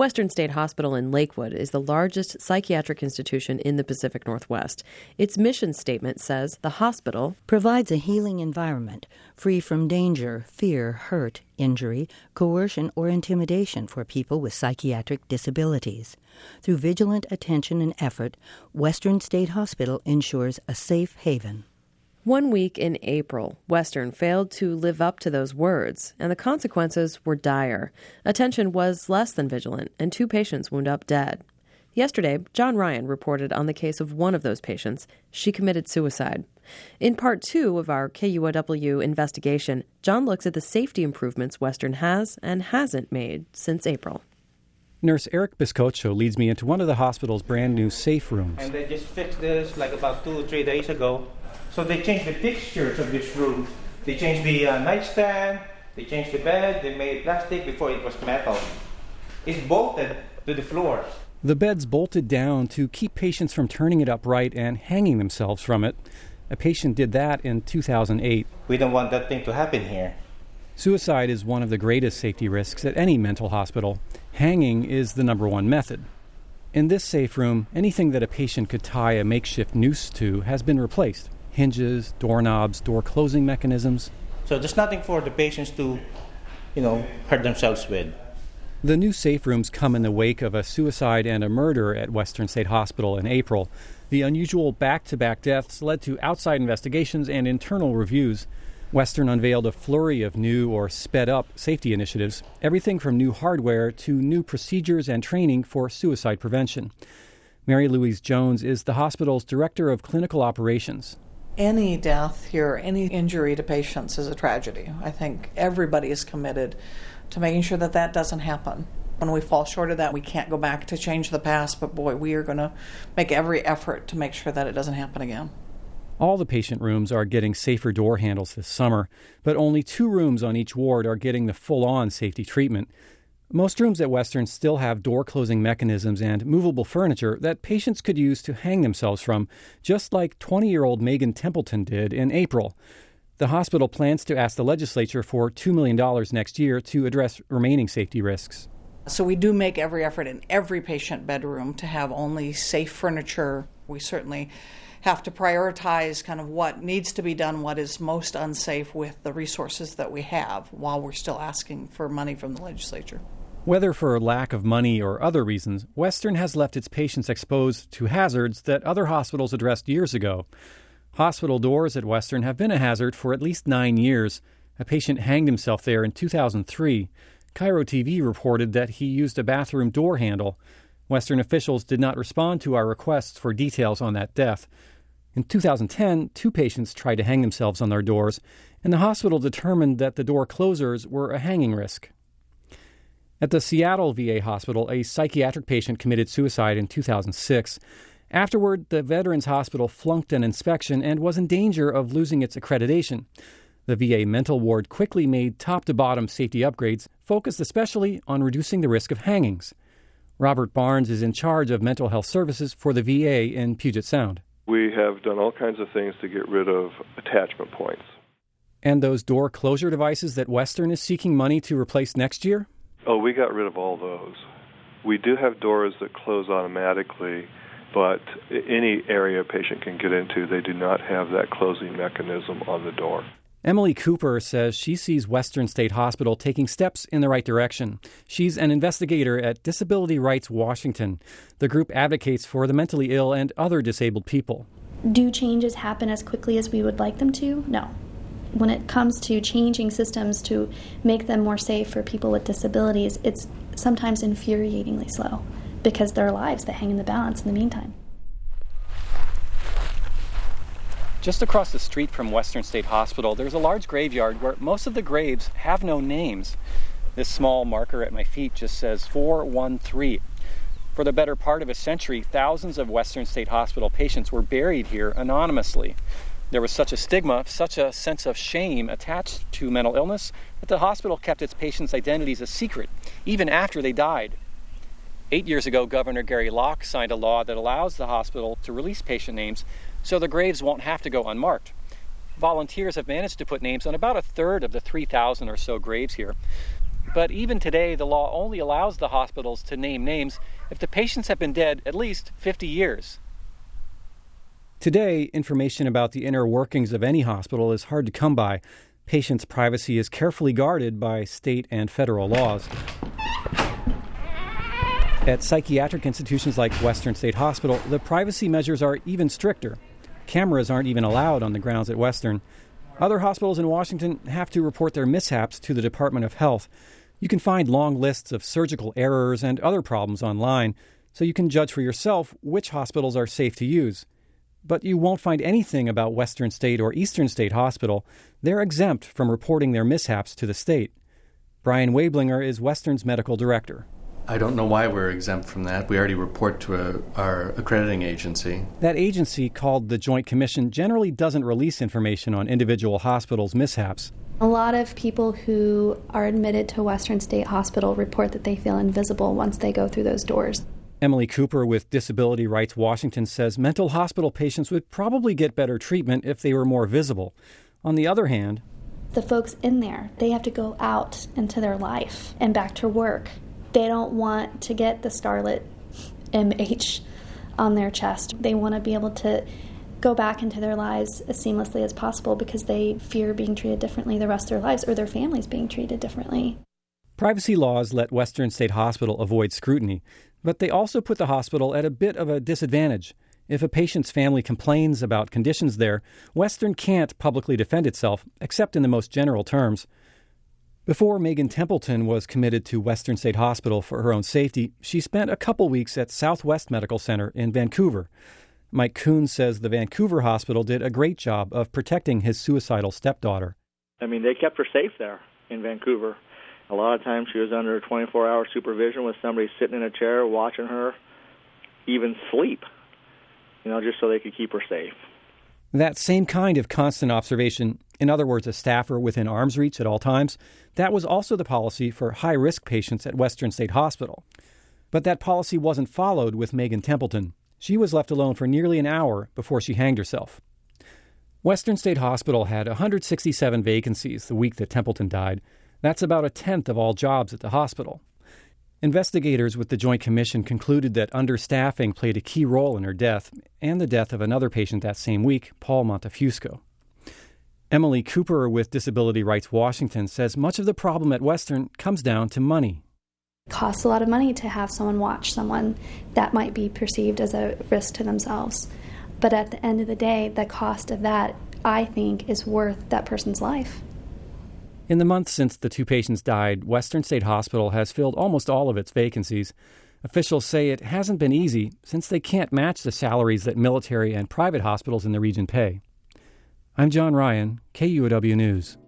Western State Hospital in Lakewood is the largest psychiatric institution in the Pacific Northwest. Its mission statement says the hospital provides a healing environment free from danger, fear, hurt, injury, coercion, or intimidation for people with psychiatric disabilities. Through vigilant attention and effort, Western State Hospital ensures a safe haven. 1 week in April, Western failed to live up to those words, and the consequences were dire. Attention was less than vigilant, and 2 patients wound up dead. Yesterday, John Ryan reported on the case of one of those patients. She committed suicide. In Part 2 of our KUOW investigation, John looks at the safety improvements Western has and hasn't made since April. Nurse Eric Biscocho leads me into one of the hospital's brand new safe rooms. And they just fixed this like about 2 or 3 days ago. So they changed the fixtures of this room. They changed the nightstand, they changed the bed, they made plastic before it was metal. It's bolted to the floors. The bed's bolted down to keep patients from turning it upright and hanging themselves from it. A patient did that in 2008. We don't want that thing to happen here. Suicide is one of the greatest safety risks at any mental hospital. Hanging is the number one method. In this safe room, anything that a patient could tie a makeshift noose to has been replaced. Hinges, doorknobs, door closing mechanisms. So there's nothing for the patients to, hurt themselves with. The new safe rooms come in the wake of a suicide and a murder at Western State Hospital in April. The unusual back-to-back deaths led to outside investigations and internal reviews. Western unveiled a flurry of new or sped-up safety initiatives, everything from new hardware to new procedures and training for suicide prevention. Mary Louise Jones is the hospital's Director of Clinical Operations. Any death here, any injury to patients is a tragedy. I think everybody is committed to making sure that that doesn't happen. When we fall short of that, we can't go back to change the past, but boy, we are going to make every effort to make sure that it doesn't happen again. All the patient rooms are getting safer door handles this summer, but only 2 rooms on each ward are getting the full-on safety treatment. Most rooms at Western still have door-closing mechanisms and movable furniture that patients could use to hang themselves from, just like 20-year-old Megan Templeton did in April. The hospital plans to ask the legislature for $2 million next year to address remaining safety risks. So we do make every effort in every patient bedroom to have only safe furniture. We certainly have to prioritize kind of what needs to be done, what is most unsafe with the resources that we have while we're still asking for money from the legislature. Whether for lack of money or other reasons, Western has left its patients exposed to hazards that other hospitals addressed years ago. Hospital doors at Western have been a hazard for at least 9 years. A patient hanged himself there in 2003. Cairo TV reported that he used a bathroom door handle. Western officials did not respond to our requests for details on that death. In 2010, 2 patients tried to hang themselves on their doors, and the hospital determined that the door closers were a hanging risk. At the Seattle VA hospital, a psychiatric patient committed suicide in 2006. Afterward, the Veterans Hospital flunked an inspection and was in danger of losing its accreditation. The VA mental ward quickly made top-to-bottom safety upgrades, focused especially on reducing the risk of hangings. Robert Barnes is in charge of mental health services for the VA in Puget Sound. We have done all kinds of things to get rid of attachment points. And those door closure devices that Western is seeking money to replace next year? Oh, we got rid of all those. We do have doors that close automatically, but any area a patient can get into, they do not have that closing mechanism on the door. Emily Cooper says she sees Western State Hospital taking steps in the right direction. She's an investigator at Disability Rights Washington. The group advocates for the mentally ill and other disabled people. Do changes happen as quickly as we would like them to? No. When it comes to changing systems to make them more safe for people with disabilities, it's sometimes infuriatingly slow because there are lives that hang in the balance in the meantime. Just across the street from Western State Hospital, there's a large graveyard where most of the graves have no names. This small marker at my feet just says 413. For the better part of a century, thousands of Western State Hospital patients were buried here anonymously. There was such a stigma, such a sense of shame attached to mental illness that the hospital kept its patients' identities a secret, even after they died. 8 years ago, Governor Gary Locke signed a law that allows the hospital to release patient names so the graves won't have to go unmarked. Volunteers have managed to put names on about a third of the 3,000 or so graves here. But even today, the law only allows the hospitals to name names if the patients have been dead at least 50 years. Today, information about the inner workings of any hospital is hard to come by. Patients' privacy is carefully guarded by state and federal laws. At psychiatric institutions like Western State Hospital, the privacy measures are even stricter. Cameras aren't even allowed on the grounds at Western. Other hospitals in Washington have to report their mishaps to the Department of Health. You can find long lists of surgical errors and other problems online, so you can judge for yourself which hospitals are safe to use. But you won't find anything about Western State or Eastern State Hospital. They're exempt from reporting their mishaps to the state. Brian Wablinger is Western's medical director. I don't know why we're exempt from that. We already report to our accrediting agency. That agency, called the Joint Commission, generally doesn't release information on individual hospitals' mishaps. A lot of people who are admitted to Western State Hospital report that they feel invisible once they go through those doors. Emily Cooper with Disability Rights Washington says mental hospital patients would probably get better treatment if they were more visible. On the other hand, the folks in there, they have to go out into their life and back to work. They don't want to get the scarlet MH on their chest. They want to be able to go back into their lives as seamlessly as possible because they fear being treated differently the rest of their lives or their families being treated differently. Privacy laws let Western State Hospital avoid scrutiny, but they also put the hospital at a bit of a disadvantage. If a patient's family complains about conditions there, Western can't publicly defend itself, except in the most general terms. Before Megan Templeton was committed to Western State Hospital for her own safety, she spent a couple weeks at Southwest Medical Center in Vancouver. Mike Kuhn says the Vancouver hospital did a great job of protecting his suicidal stepdaughter. I mean, they kept her safe there in Vancouver. A lot of times she was under 24-hour supervision with somebody sitting in a chair watching her even sleep, just so they could keep her safe. That same kind of constant observation, in other words, a staffer within arm's reach at all times, that was also the policy for high-risk patients at Western State Hospital. But that policy wasn't followed with Megan Templeton. She was left alone for nearly an hour before she hanged herself. Western State Hospital had 167 vacancies the week that Templeton died. That's about a tenth of all jobs at the hospital. Investigators with the Joint Commission concluded that understaffing played a key role in her death and the death of another patient that same week, Paul Montefusco. Emily Cooper with Disability Rights Washington says much of the problem at Western comes down to money. It costs a lot of money to have someone watch someone that might be perceived as a risk to themselves. But at the end of the day, the cost of that, I think, is worth that person's life. In the months since the two patients died, Western State Hospital has filled almost all of its vacancies. Officials say it hasn't been easy since they can't match the salaries that military and private hospitals in the region pay. I'm John Ryan, KUOW News.